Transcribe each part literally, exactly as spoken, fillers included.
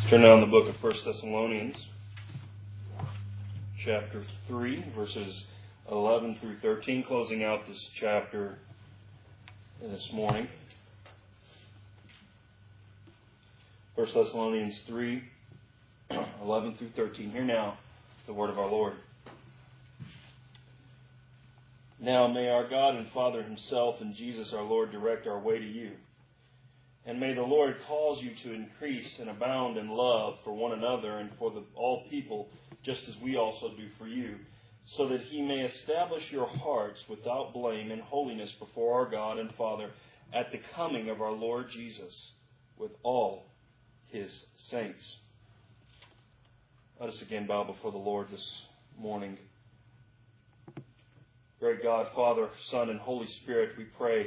Turn now in the book of First Thessalonians, chapter three, verses eleven through thirteen, closing out this chapter this morning. First Thessalonians three, eleven through thirteen. Hear now the word of our Lord. Now may our God and Father Himself and Jesus our Lord direct our way to you. And may the Lord cause you to increase and abound in love for one another and for the, all people, just as we also do for you, so that He may establish your hearts without blame in holiness before our God and Father at the coming of our Lord Jesus with all His saints. Let us again bow before the Lord this morning. Great God, Father, Son, and Holy Spirit, we pray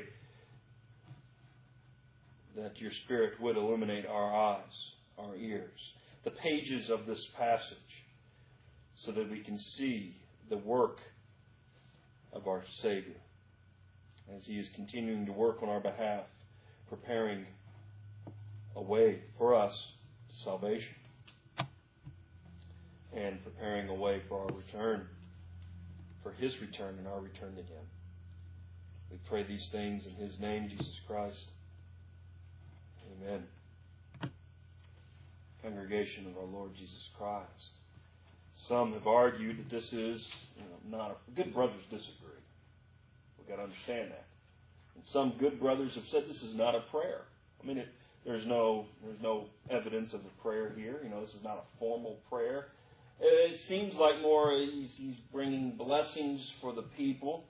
that your Spirit would illuminate our eyes, our ears, the pages of this passage, so that we can see the work of our Savior as He is continuing to work on our behalf, preparing a way for us to salvation and preparing a way for our return, for His return and our return again. We pray these things in His name, Jesus Christ. Amen. Congregation of our Lord Jesus Christ. Some have argued that this is you know, not a, good brothers disagree. We've got to understand that. And some good brothers have said this is not a prayer. I mean, it, there's no there's no evidence of a prayer here. You know, this is not a formal prayer. It seems like more he's, he's bringing blessings for the people.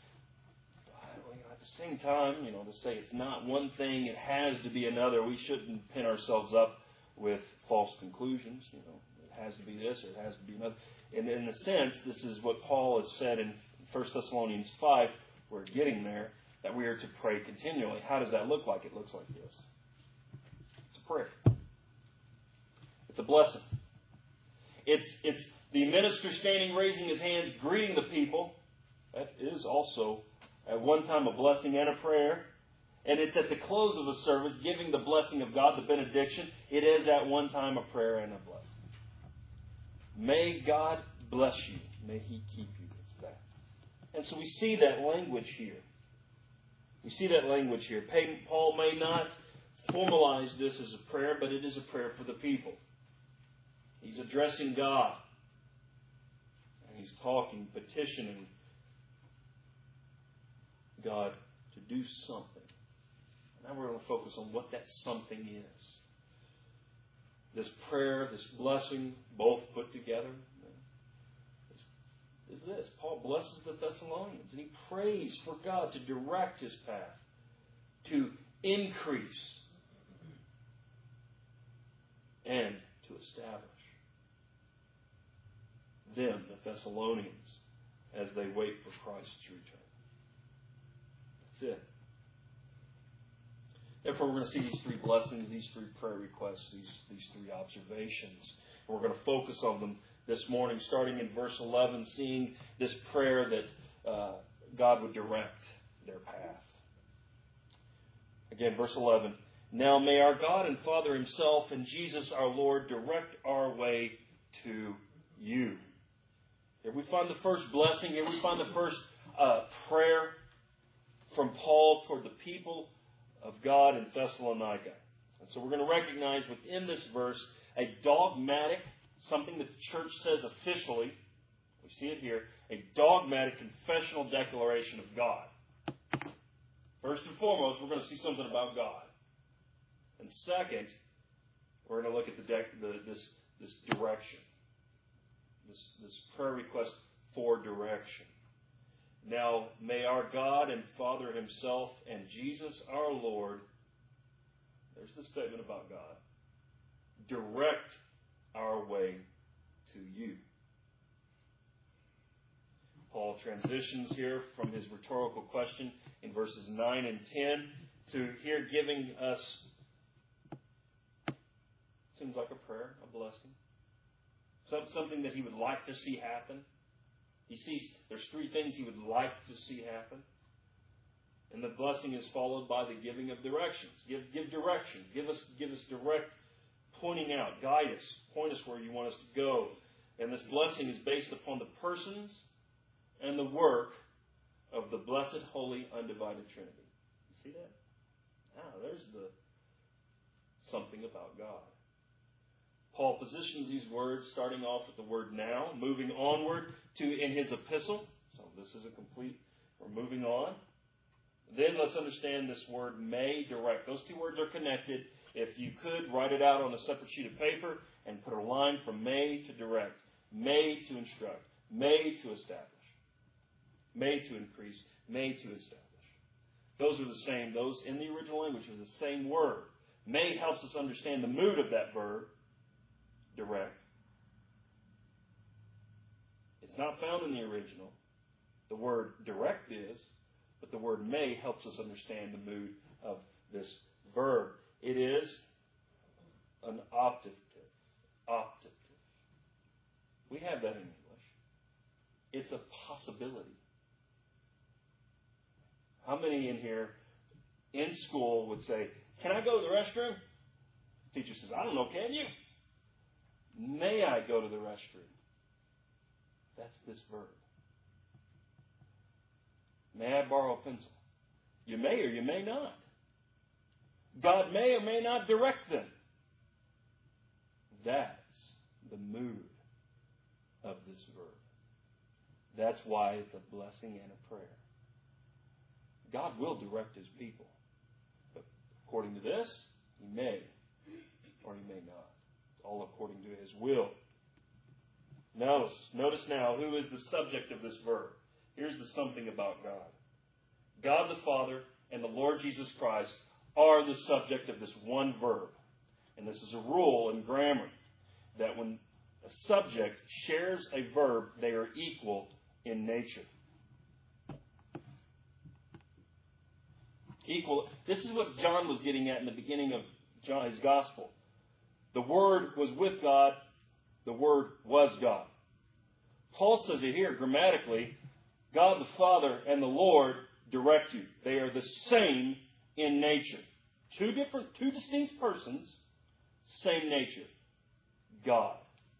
At the same time, you know, to say it's not one thing, it has to be another. We shouldn't pin ourselves up with false conclusions. You know, it has to be this or it has to be another. And in a sense, this is what Paul has said in First Thessalonians five. We're getting there, that we are to pray continually. How does that look like? It looks like this. It's a prayer. It's a blessing. It's it's the minister standing, raising his hands, greeting the people. That is also at one time a blessing and a prayer. And it's at the close of the service, giving the blessing of God, the benediction. It is at one time a prayer and a blessing. May God bless you. May He keep you. It's that. And so we see that language here. We see that language here. Paul may not formalize this as a prayer, but it is a prayer for the people. He's addressing God. And he's talking, petitioning God to do something. Now we're going to focus on what that something is. This prayer, this blessing, both put together, is this. Paul blesses the Thessalonians, and he prays for God to direct his path, to increase, and to establish them, the Thessalonians, as they wait for Christ's return. That's it. Therefore, we're going to see these three blessings, these three prayer requests, these, these three observations. And we're going to focus on them this morning, starting in verse eleven, seeing this prayer that uh, God would direct their path. Again, verse eleven. Now may our God and Father Himself and Jesus our Lord direct our way to you. Here we find the first blessing. Here we find the first uh, prayer from Paul toward the people of God in Thessalonica. And so we're going to recognize within this verse a dogmatic, something that the church says officially, we see it here, a dogmatic confessional declaration of God. First and foremost, we're going to see something about God. And second, we're going to look at the, dec- the this this direction, this this prayer request for direction. Now, may our God and Father Himself and Jesus our Lord, there's the statement about God, direct our way to you. Paul transitions here from his rhetorical question in verses nine and ten to here giving us, seems like a prayer, a blessing, something that he would like to see happen. He sees there's three things he would like to see happen. And the blessing is followed by the giving of directions. Give give direction. Give us give us direct pointing out, guide us, point us where you want us to go. And this blessing is based upon the persons and the work of the blessed, holy, undivided Trinity. You see that? Ah, there's the something about God. Paul positions these words, starting off with the word now, moving onward to in his epistle. So this is a complete, we're moving on. Then let's understand this word may direct. Those two words are connected. If you could, write it out on a separate sheet of paper and put a line from may to direct, may to instruct, may to establish, may to increase, may to establish. Those are the same. Those in the original language are the same word. May helps us understand the mood of that verb, direct. It's not found in the original. The word direct is, but the word may helps us understand the mood of this verb. It is an optative. Optative. We have that in English. It's a possibility. How many in here in school would say, can I go to the restroom? Teacher says, I don't know, can you? May I go to the restroom? That's this verb. May I borrow a pencil? You may or you may not. God may or may not direct them. That's the mood of this verb. That's why it's a blessing and a prayer. God will direct His people. But according to this, He may or He may not. It's all according to His will. Notice, notice now who is the subject of this verb. Here's the something about God. God the Father and the Lord Jesus Christ are the subject of this one verb. And this is a rule in grammar that when a subject shares a verb, they are equal in nature. Equal. This is what John was getting at in the beginning of John, his gospel. The Word was with God. The Word was God. Paul says it here grammatically. God the Father and the Lord direct you. They are the same in nature. Two different, two distinct persons, same nature. God.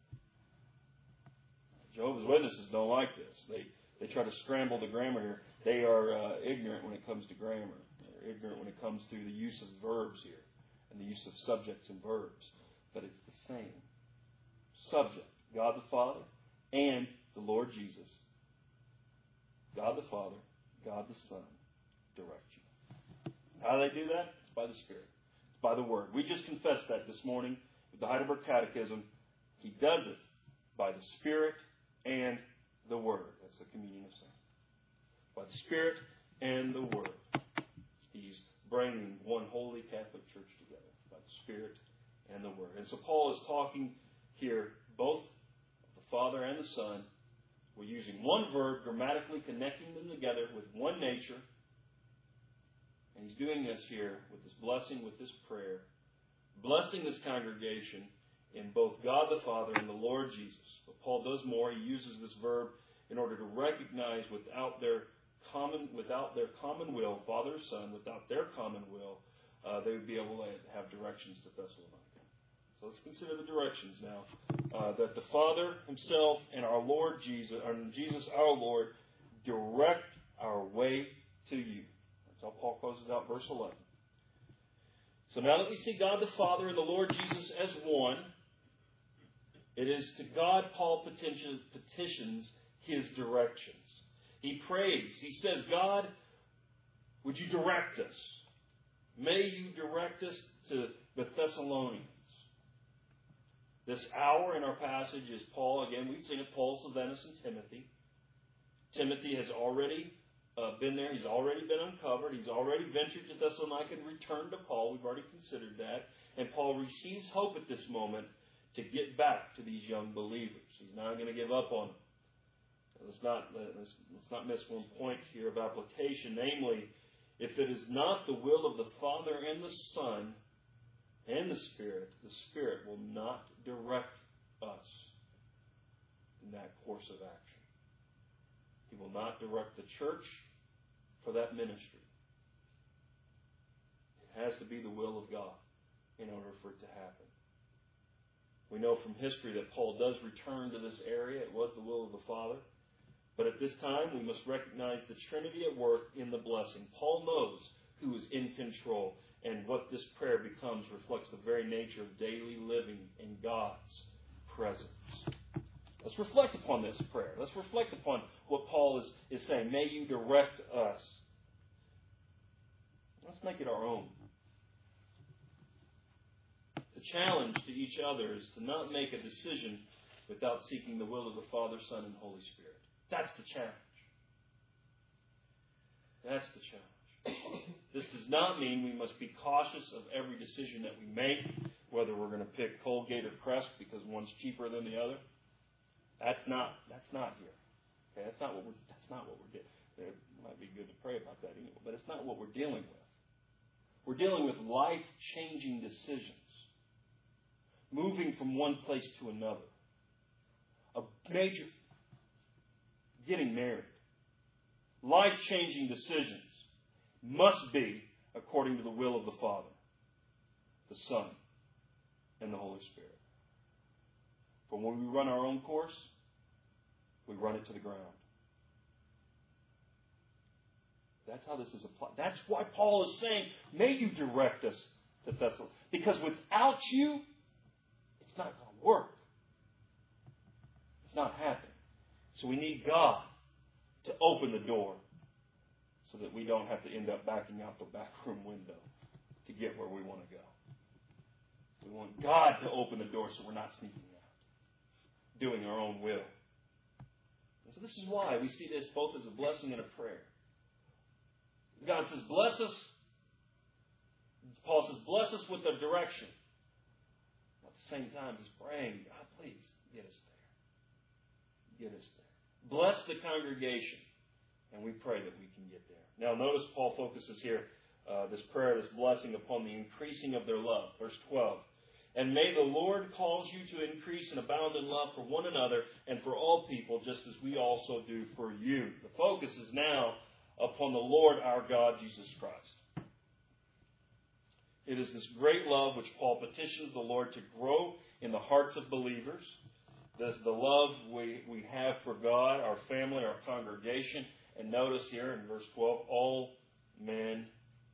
Jehovah's Witnesses don't like this. They they try to scramble the grammar here. They are uh, ignorant when it comes to grammar. They're ignorant when it comes to the use of verbs here and the use of subjects and verbs. But it's the same subject. God the Father and the Lord Jesus. God the Father, God the Son direct you. How do they do that? It's by the Spirit. It's by the Word. We just confessed that this morning with the Heidelberg Catechism. He does it by the Spirit and the Word. That's the communion of saints. By the Spirit and the Word. He's bringing one holy Catholic Church together by the Spirit and the Word. And so Paul is talking here both of the Father and the Son. We're using one verb, grammatically connecting them together with one nature. And he's doing this here with this blessing, with this prayer. Blessing this congregation in both God the Father and the Lord Jesus. But Paul does more. He uses this verb in order to recognize without their common, without their common will, Father or Son, without their common will, uh, they would be able to have directions to Thessalonica. So let's consider the directions now. Uh, that the Father Himself and our Lord Jesus, and Jesus our Lord, direct our way to you. That's how Paul closes out verse eleven. So now that we see God the Father and the Lord Jesus as one, it is to God Paul petitions, petitions His directions. He prays. He says, God, would you direct us? May you direct us to the Thessalonians. This hour in our passage is Paul, again, we've seen it, Paul, Silvanus, and Timothy. Timothy has already uh, been there. He's already been uncovered. He's already ventured to Thessalonica and returned to Paul. We've already considered that. And Paul receives hope at this moment to get back to these young believers. He's not going to give up on them. Let's not, let's, let's not miss one point here of application. Namely, if it is not the will of the Father and the Son and the Spirit, the Spirit will not direct us in that course of action. He will not direct the church for that ministry. It has to be the will of God in order for it to happen. We know from history that Paul does return to this area. It was the will of the Father. But at this time, we must recognize the Trinity at work in the blessing. Paul knows who is in control, and what this prayer becomes reflects the very nature of daily living in God's presence. Let's reflect upon this prayer. Let's reflect upon what Paul is, is saying. May you direct us. Let's make it our own. The challenge to each other is to not make a decision without seeking the will of the Father, Son, and Holy Spirit. That's the challenge. That's the challenge. This does not mean we must be cautious of every decision that we make, whether we're going to pick Colgate or Crest because one's cheaper than the other. That's not. That's not here. Okay, that's not what we're. That's not what we're doing. It might be good to pray about that anyway, but it's not what we're dealing with. We're dealing with life-changing decisions, moving from one place to another. A major getting married. Life-changing decisions must be according to the will of the Father, the Son, and the Holy Spirit. But when we run our own course, we run it to the ground. That's how this is applied. That's why Paul is saying, may you direct us to Thessalonica. Because without you, it's not going to work. It's not happening. So we need God to open the door so that we don't have to end up backing out the back room window to get where we want to go. We want God to open the door so we're not sneaking out, doing our own will. And so this is why we see this both as a blessing and a prayer. God says, bless us. Paul says, bless us with the direction. At the same time, he's praying, God, please, get us there. Get us there. Bless the congregation. And we pray that we can get there. Now, notice Paul focuses here, uh, this prayer, this blessing upon the increasing of their love. Verse twelve. And may the Lord cause you to increase and abound in love for one another and for all people, just as we also do for you. The focus is now upon the Lord our God, Jesus Christ. It is this great love which Paul petitions the Lord to grow in the hearts of believers. This is the love we, we have for God, our family, our congregation. And notice here in verse twelve, all mankind.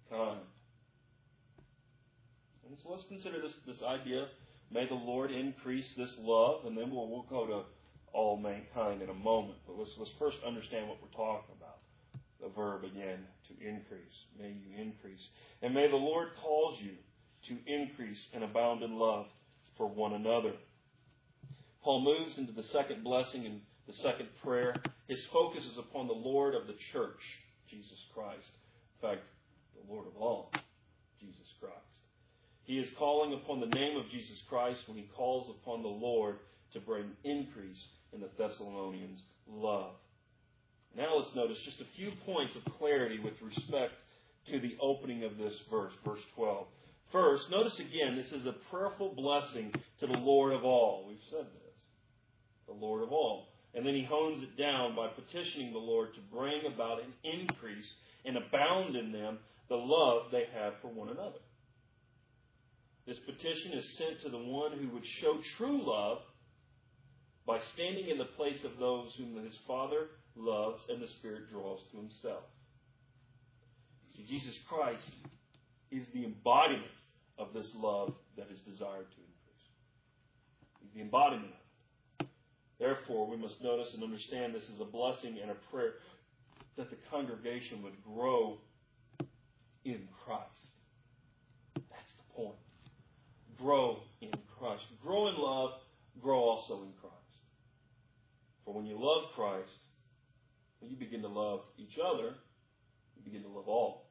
And so let's consider this, this idea. May the Lord increase this love, and then we'll, we'll go to all mankind in a moment. But let's, let's first understand what we're talking about. The verb again, to increase. May you increase. And may the Lord cause you to increase and abound in love for one another. Paul moves into the second blessing and the second prayer. His focus is upon the Lord of the church, Jesus Christ. In fact, the Lord of all, Jesus Christ. He is calling upon the name of Jesus Christ when he calls upon the Lord to bring increase in the Thessalonians' love. Now let's notice just a few points of clarity with respect to the opening of this verse, verse twelve. First, notice again, this is a prayerful blessing to the Lord of all. We've said this. The Lord of all. And then he hones it down by petitioning the Lord to bring about an increase and abound in them the love they have for one another. This petition is sent to the one who would show true love by standing in the place of those whom his Father loves and the Spirit draws to himself. See, Jesus Christ is the embodiment of this love that is desired to increase. He's the embodiment of it. Therefore, we must notice and understand this is a blessing and a prayer that the congregation would grow in Christ. That's the point. Grow in Christ. Grow in love, grow also in Christ. For when you love Christ, when you begin to love each other, you begin to love all.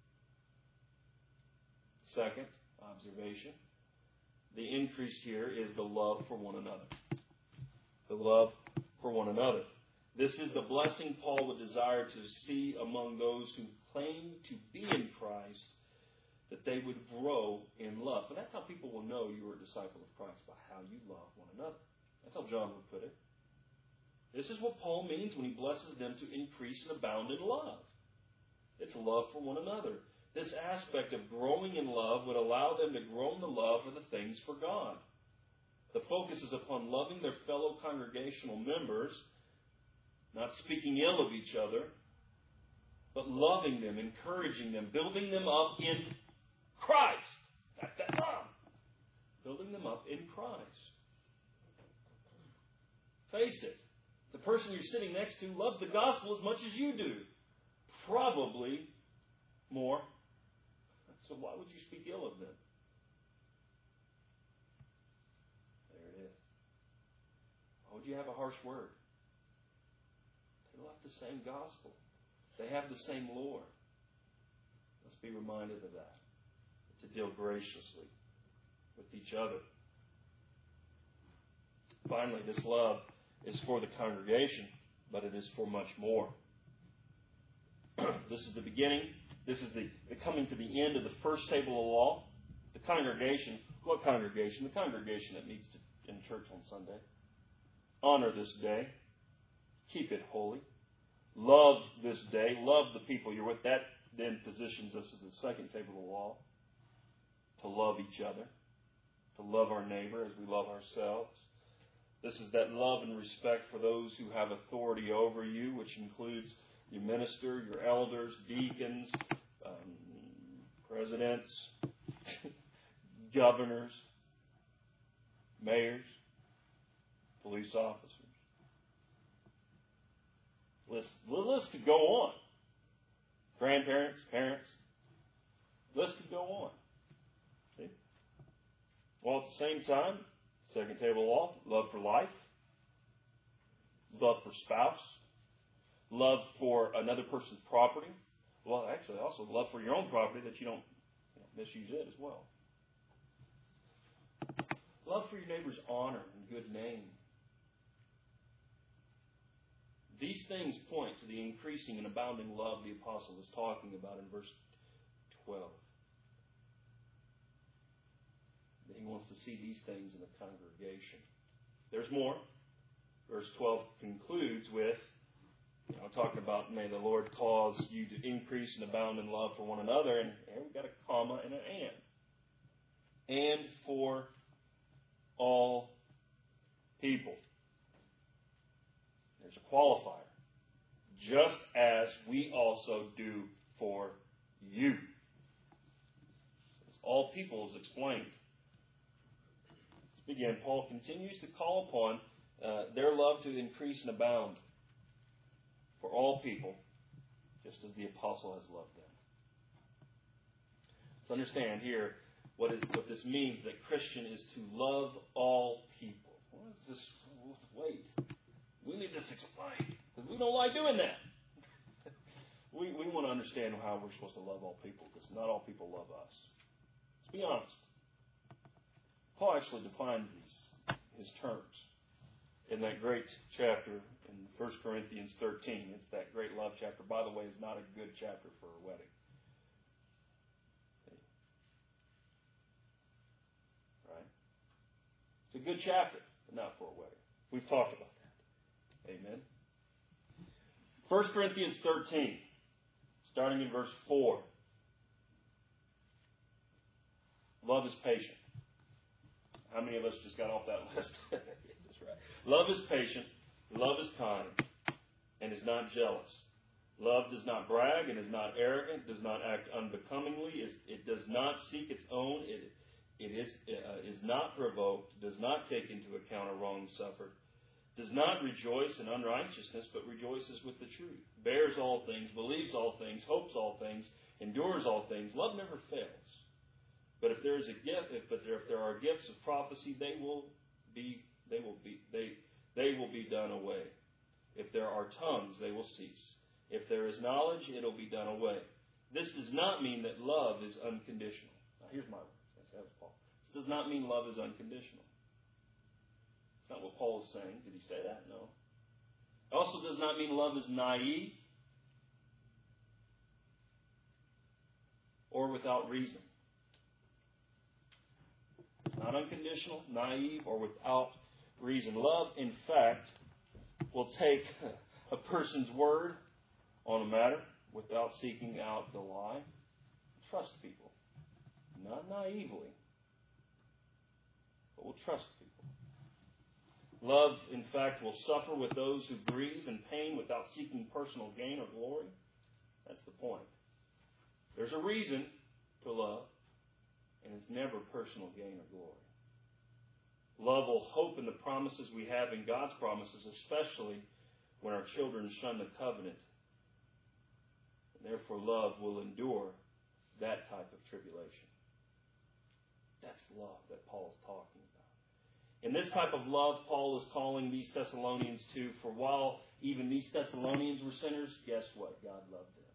Second observation, the increase here is the love for one another. The love for one another. This is the blessing Paul would desire to see among those who claim to be in Christ, that they would grow in love. And that's how people will know you are a disciple of Christ, by how you love one another. That's how John would put it. This is what Paul means when he blesses them to increase and abound in love. It's love for one another. This aspect of growing in love would allow them to grow in the love of the things for God. The focus is upon loving their fellow congregational members, not speaking ill of each other, but loving them, encouraging them, building them up in Christ. That's that love. Building them up in Christ. Face it, the person you're sitting next to loves the gospel as much as you do. Probably more. So why would you speak ill of them? There it is. Why would you have a harsh word? They love the same gospel. They have the same Lord. Let's be reminded of that. To deal graciously with each other. Finally, this love is for the congregation, but it is for much more. This is the beginning. This is the, the coming to the end of the first table of law. The congregation. What congregation? The congregation that meets to, in church on Sunday. Honor this day. Keep it holy. Love this day. Love the people you're with. That then positions us as the second table of law. To love each other. To love our neighbor as we love ourselves. This is that love and respect for those who have authority over you, which includes your minister, your elders, deacons, um, presidents, governors, mayors, police officers. List, the list could go on. Grandparents, parents. The list could go on. See? While at the same time, second table law, love for life, love for spouse, love for another person's property. Well, actually, also love for your own property that you don't, you know, misuse it as well. Love for your neighbor's honor and good name. These things point to the increasing and abounding love the apostle is talking about in verse twelve. He wants to see these things in the congregation. There's more. Verse twelve concludes with, you know, talking about, may the Lord cause you to increase and abound in love for one another. And here we've got a comma and an and. And for all people. There's a qualifier. Just as we also do for you. As all people is explained. Again, Paul continues to call upon uh, their love to increase and abound for all people, just as the apostle has loved them. Let's understand here what is what this means, that Christian is to love all people. What is this? Wait. We need this explained, because we don't like doing that. we, we want to understand how we're supposed to love all people, because not all people love us. Let's be honest. Paul actually defines these, his terms in that great chapter in First Corinthians thirteen. It's that great love chapter. By the way, it's not a good chapter for a wedding. Right? It's a good chapter, but not for a wedding. We've talked about that. Amen. First Corinthians thirteen, starting in verse four. Love is patient. How many of us just got off that list? That's right. Love is patient. Love is kind. And is not jealous. Love does not brag and is not arrogant. Does not act unbecomingly. It does not seek its own. It, it is, uh, is not provoked. Does not take into account a wrong suffered. Does not rejoice in unrighteousness, but rejoices with the truth. Bears all things. Believes all things. Hopes all things. Endures all things. Love never fails. But if there is a gift, if, but there, if there are gifts of prophecy, they will be, they will be, they, they will be done away. If there are tongues, they will cease. If there is knowledge, it will be done away. This does not mean that love is unconditional. Now, here's my words. That's Paul. This does not mean love is unconditional. It's not what Paul is saying. Did he say that? No. It also does not mean love is naive or without reason. Not unconditional, naive, or without reason. Love, in fact, will take a person's word on a matter without seeking out the lie. Trust people. Not naively, but will trust people. Love, in fact, will suffer with those who grieve in pain without seeking personal gain or glory. That's the point. There's a reason to love, and it's never personal gain or glory. Love will hope in the promises we have in God's promises, especially when our children shun the covenant. And therefore, love will endure that type of tribulation. That's love that Paul's talking about. In this type of love, Paul is calling these Thessalonians to, for while even these Thessalonians were sinners, guess what? God loved them.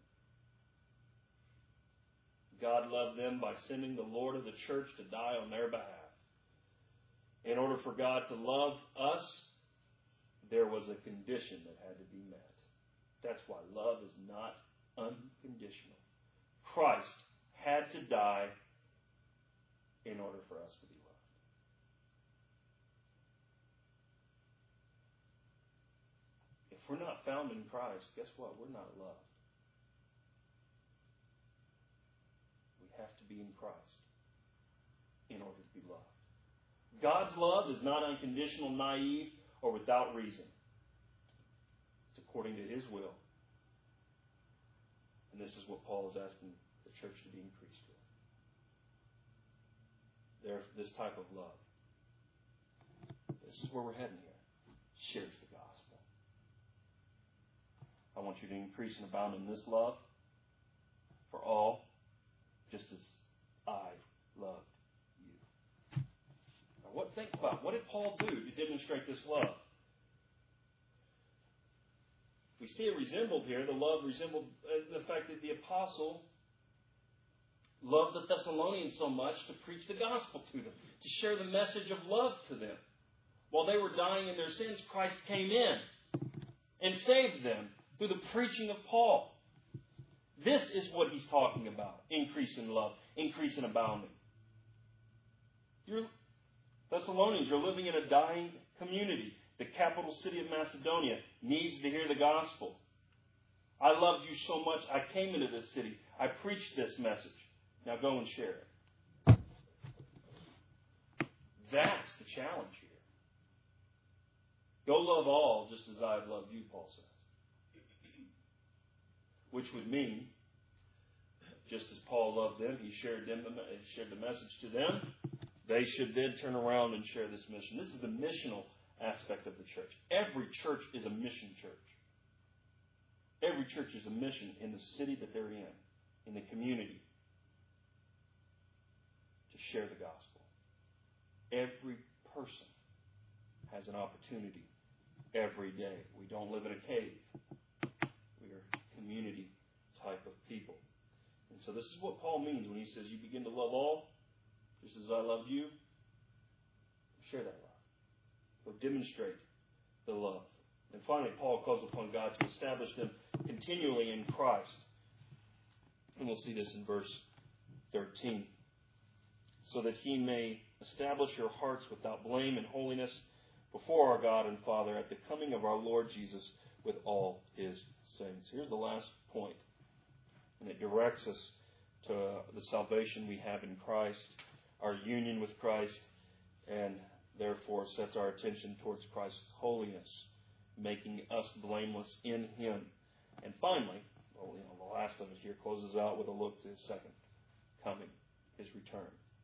God loved them by sending the Lord of the church to die on their behalf. In order for God to love us, there was a condition that had to be met. That's why love is not unconditional. Christ had to die in order for us to be loved. If we're not found in Christ, guess what? We're not loved. We have to be in Christ in order to be loved. God's love is not unconditional, naive, or without reason. It's according to His will. And this is what Paul is asking the church to be increased with. There, this type of love. This is where we're heading here. Shares the gospel. I want you to increase and abound in this love for all, just as I loved you. Now, what think about what did Paul do to demonstrate this love? We see it resembled here. The love resembled the fact that the apostle loved the Thessalonians so much to preach the gospel to them, to share the message of love to them. While they were dying in their sins, Christ came in and saved them through the preaching of Paul. This is what he's talking about. Increase in love. Increase in abounding. You're, Thessalonians, you're living in a dying community. The capital city of Macedonia needs to hear the gospel. I loved you so much, I came into this city. I preached this message. Now go and share it. That's the challenge here. Go love all just as I have loved you, Paul says. Which would mean, just as Paul loved them, he shared them, shared the message to them. They should then turn around and share this mission. This is the missional aspect of the church. Every church is a mission church. Every church is a mission in the city that they're in, in the community, to share the gospel. Every person has an opportunity every day. We don't live in a cave. We are a community type of people. And so this is what Paul means when he says you begin to love all, just as I love you. Share that love. So demonstrate the love. And finally, Paul calls upon God to establish them continually in Christ. And we'll see this in verse thirteen. So that He may establish your hearts without blame and holiness before our God and Father at the coming of our Lord Jesus with all His saints. Here's the last point. And it directs us to the salvation we have in Christ, our union with Christ, and therefore sets our attention towards Christ's holiness, making us blameless in Him. And finally, well, you know, the last of it here closes out with a look to His second coming, His return.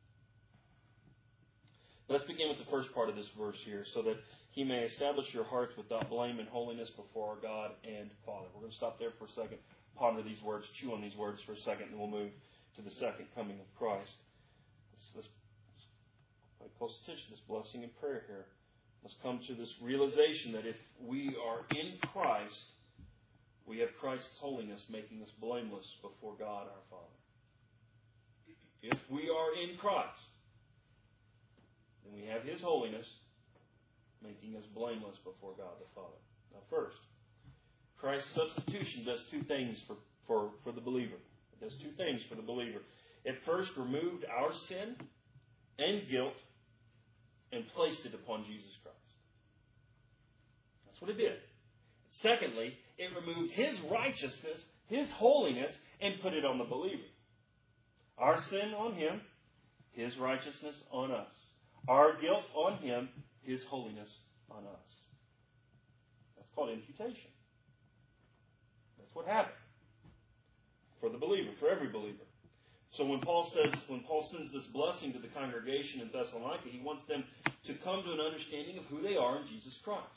Let's begin with the first part of this verse here, so that He may establish your hearts without blame and holiness before our God and Father. We're going to stop there for a second, ponder these words, chew on these words for a second, and we'll move to the second coming of Christ. Let's, let's pay close attention to this blessing and prayer here. Let's come to this realization that if we are in Christ, we have Christ's holiness making us blameless before God our Father. If we are in Christ, then we have His holiness making us blameless before God the Father. Now first, Christ's substitution does two things for, for, for the believer. It does two things for the believer. It first removed our sin and guilt and placed it upon Jesus Christ. That's what it did. Secondly, it removed His righteousness, His holiness, and put it on the believer. Our sin on Him, His righteousness on us. Our guilt on Him, His holiness on us. That's called imputation. That's what happened for the believer, for every believer. So when Paul says, when Paul sends this blessing to the congregation in Thessalonica, he wants them to come to an understanding of who they are in Jesus Christ.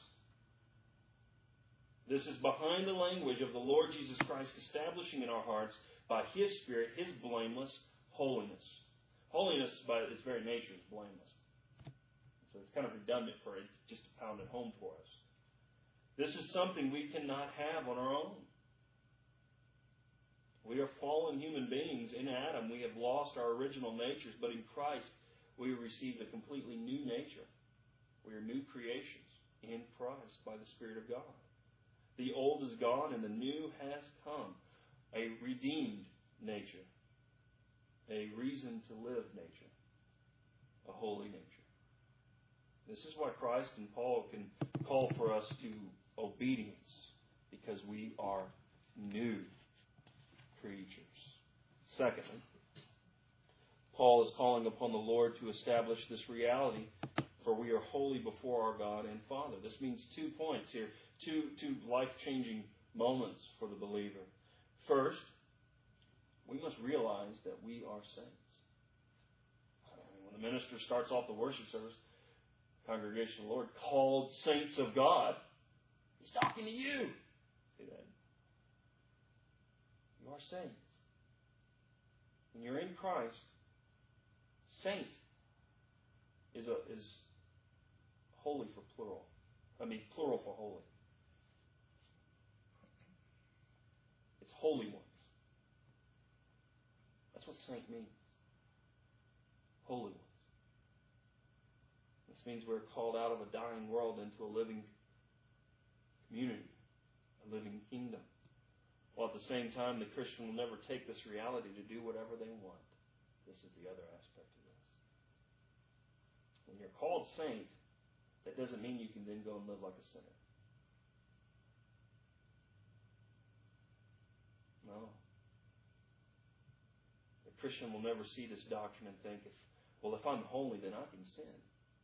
This is behind the language of the Lord Jesus Christ establishing in our hearts by His Spirit His blameless holiness. Holiness by its very nature is blameless. So it's kind of redundant for it just to pound it home for us. This is something we cannot have on our own. We are fallen human beings. In Adam, we have lost our original natures, but in Christ, we have received a completely new nature. We are new creations in Christ by the Spirit of God. The old is gone and the new has come. A redeemed nature. A reason to live nature. A holy nature. This is why Christ and Paul can call for us to obedience, because we are new creatures. Secondly, Paul is calling upon the Lord to establish this reality, for we are holy before our God and Father. This means two points here, two, two life-changing moments for the believer. First, we must realize that we are saints. I mean, when the minister starts off the worship service, the congregation of the Lord called saints of God, he's talking to you. See that? You are saints. When you're in Christ, saint is a, is holy for plural. I mean, plural for holy. It's holy ones. That's what saint means. Holy ones. This means we're called out of a dying world into a living community, a living kingdom. While at the same time, the Christian will never take this reality to do whatever they want. This is the other aspect of this. When you're called saint, that doesn't mean you can then go and live like a sinner. No. The Christian will never see this doctrine and think, if, well, if I'm holy, then I can sin.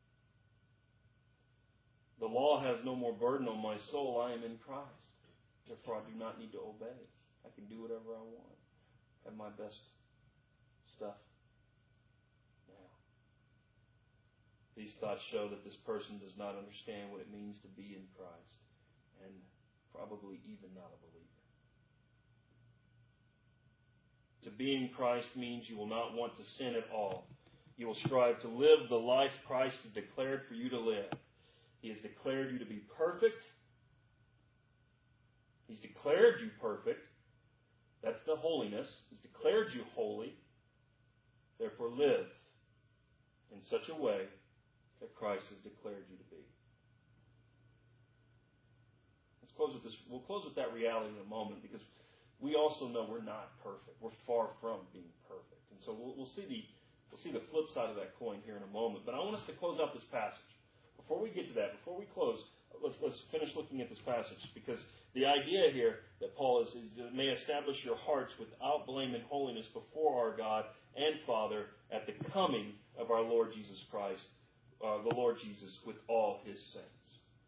The law has no more burden on my soul. I am in Christ. Therefore, I do not need to obey. I can do whatever I want. Have my best stuff now. These thoughts show that this person does not understand what it means to be in Christ, and probably even not a believer. To be in Christ means you will not want to sin at all. You will strive to live the life Christ has declared for you to live. He has declared you to be perfect. He's declared you perfect. That's the holiness. He's declared you holy. Therefore, live in such a way that Christ has declared you to be. Let's close with this. We'll close with that reality in a moment, because we also know we're not perfect. We're far from being perfect, and so we'll, we'll see the we'll see the flip side of that coin here in a moment. But I want us to close out this passage. Before we get to that, before we close, let's let's finish looking at this passage, because the idea here that Paul is, is that may establish your hearts without blame and holiness before our God and Father at the coming of our Lord Jesus Christ, uh, the Lord Jesus, with all His saints.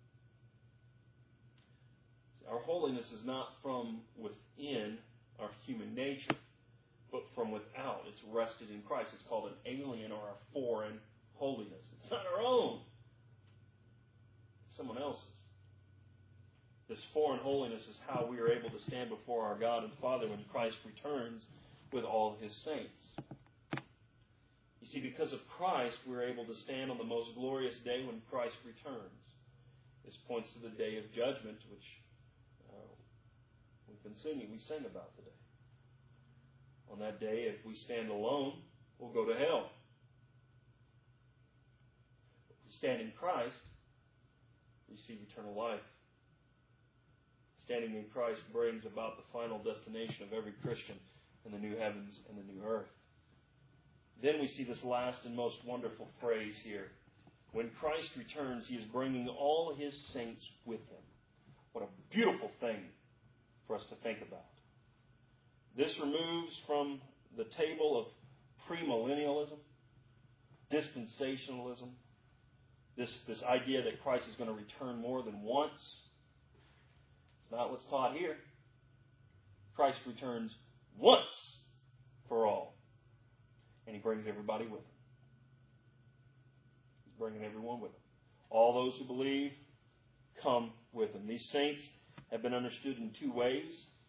Our holiness is not from within our human nature, but from without. It's rested in Christ. It's called an alien or a foreign holiness. It's not our own. It's someone else's. This foreign holiness is how we are able to stand before our God and Father when Christ returns with all His saints. You see, because of Christ, we're able to stand on the most glorious day when Christ returns. This points to the day of judgment, which uh, we've been singing, we sing about today. On that day, if we stand alone, we'll go to hell. If we stand in Christ, we receive eternal life. Standing in Christ brings about the final destination of every Christian in the new heavens and the new earth. Then we see this last and most wonderful phrase here. When Christ returns, He is bringing all His saints with Him. What a beautiful thing for us to think about. This removes from the table of premillennialism, dispensationalism, this, this idea that Christ is going to return more than once. It's not what's taught here. Christ returns once for all. And He brings everybody with Him. He's bringing everyone with Him. All those who believe come with Him. These saints have been understood in two ways.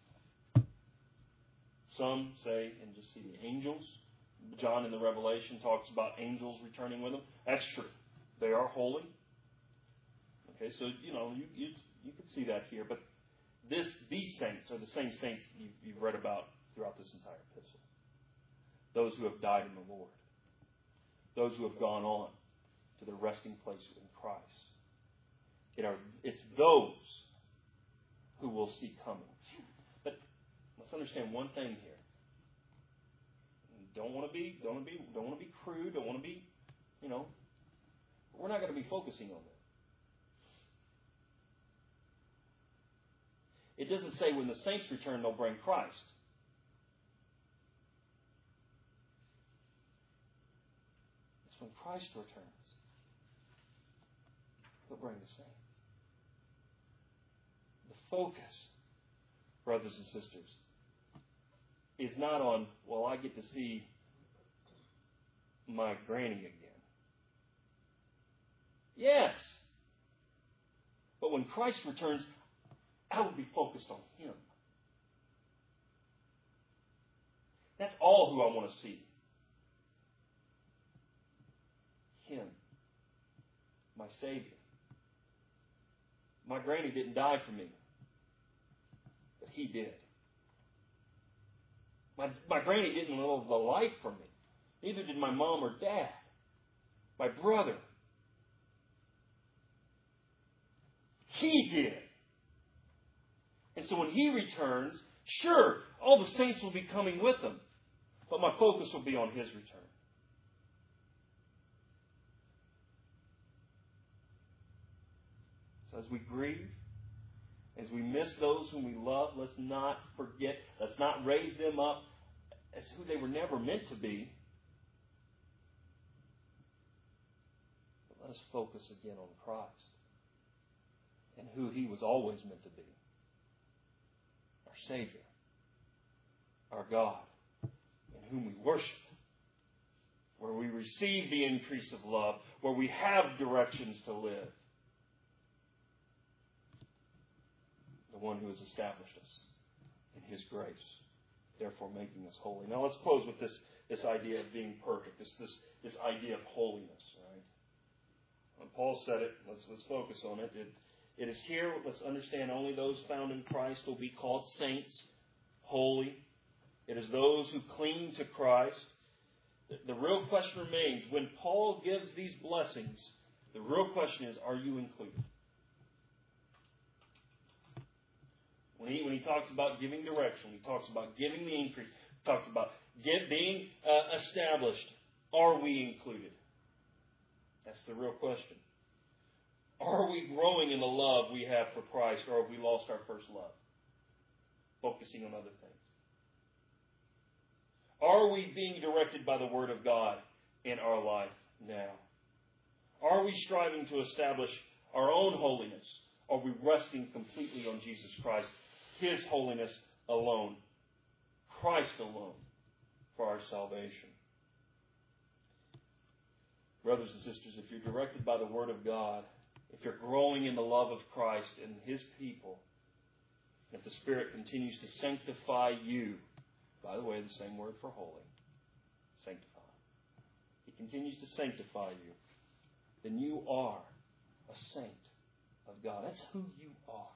Some say, and just see the angels. John in the Revelation talks about angels returning with Him. That's true. They are holy. Okay, so, you know, you you, you could see that here. But this these saints are the same saints you've, you've read about throughout this entire epistle. Those who have died in the Lord. Those who have gone on to their resting place in Christ. It are, it's those who we'll see coming. But let's understand one thing here. Don't want to be, don't want to be, don't want to be crude. Don't want to be, you know. We're not going to be focusing on that. It doesn't say when the saints return, they'll bring Christ. It's when Christ returns, he'll bring the saints. The focus, brothers and sisters, is not on, well, I get to see my granny again. Yes. But when Christ returns, I will be focused on Him. That's all who I want to see. Him. My Savior. My granny didn't die for me. But He did. My, my granny didn't live the life for me. Neither did my mom or dad. My brother. He did. And so when He returns, sure, all the saints will be coming with Him. But my focus will be on His return. So as we grieve, as we miss those whom we love, let's not forget, let's not raise them up as who they were never meant to be. But let us focus again on Christ and who He was always meant to be. Our Savior, our God, in whom we worship, where we receive the increase of love, where we have directions to live. The one who has established us in His grace, therefore making us holy. Now let's close with this, this idea of being perfect, this, this, this idea of holiness. Right? When Paul said it, let's, let's focus on it. it. It is here, let's understand, only those found in Christ will be called saints, holy. It is those who cling to Christ. The, the real question remains, when Paul gives these blessings, the real question is, are you included? When he, when he talks about giving direction, he talks about giving the increase, he talks about get, being uh, established. Are we included? That's the real question. Are we growing in the love we have for Christ, or have we lost our first love? Focusing on other things. Are we being directed by the Word of God in our life now? Are we striving to establish our own holiness? Are we resting completely on Jesus Christ? His holiness alone. Christ alone for our salvation. Brothers and sisters, if you're directed by the Word of God, if you're growing in the love of Christ and His people, if the Spirit continues to sanctify you, by the way, the same word for holy, sanctify. He continues to sanctify you, then you are a saint of God. That's who you are.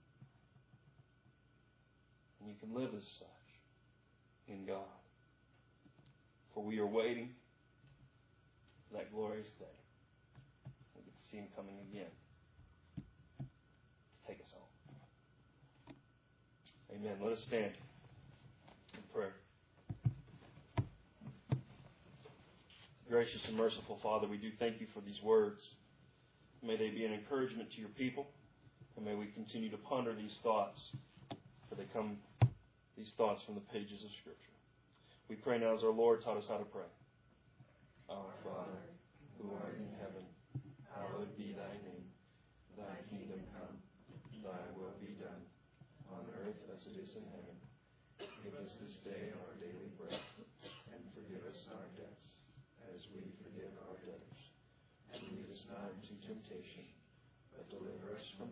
And you can live as such in God. For we are waiting for that glorious day. We get to see Him coming again to take us home. Amen. Let us stand in prayer. Gracious and merciful Father, we do thank You for these words. May they be an encouragement to Your people, and may we continue to ponder these thoughts, for they come, these thoughts from the pages of Scripture. We pray now as our Lord taught us how to pray. Our Father, who art in heaven, hallowed be thy name. Thy kingdom come, thy will be done, on earth as it is in heaven. Give us this day our daily bread, and forgive us our debts, as we forgive our debtors. And lead us not into temptation, but deliver us from